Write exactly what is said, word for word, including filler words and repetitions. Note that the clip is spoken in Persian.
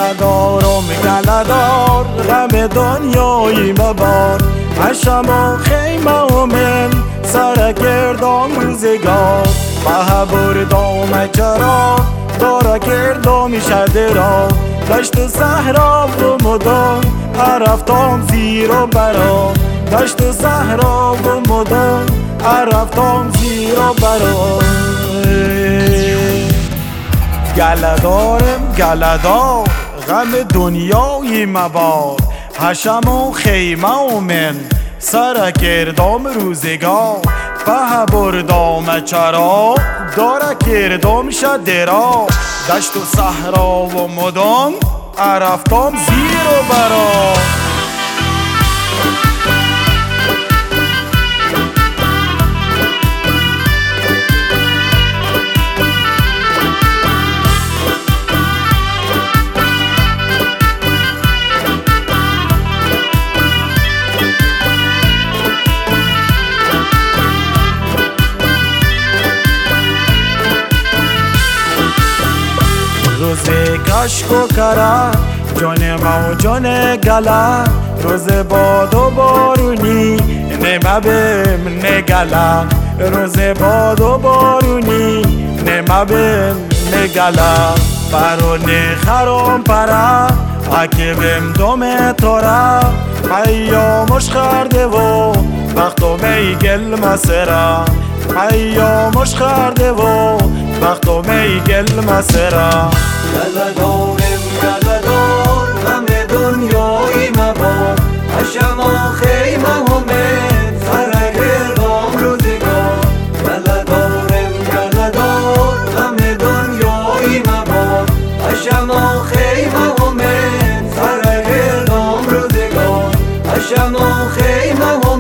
گله‌دارم گله‌دار غم دنیایی مبار حشم و خیمه و من سر کردم روزگار به بردم چرا داره کردم شدرا دشت و صحرا و مدام رفتم زیر و برا دشت و صحرا و مدام رفتم زیر و برا گله‌دارم گله‌دار غم دنیای مبار حشم و خیمه و من سر کردم روزگار به بردم چرا داره کردم شدرا دشت و صحرا و مدام رفتم زیر و برا روز کشک و کره جان ما و جان گله روز باد و بارونی نمه بیم نگله روز باد و بارونی نمه بیم نگله برونه خرام پره اکی بیم دوم تاره پیامش خرده و وقتو می گل مسره پیامش خرده و وقتو می گل مسره گله‌دارم گله‌دار غم دنیایی مبار حشم و خیمه و من سر کردم روزگار گله‌دارم گله‌دار غم دنیایی مبار حشم و خیمه و من سر کردم روزگار حشم و خیمه و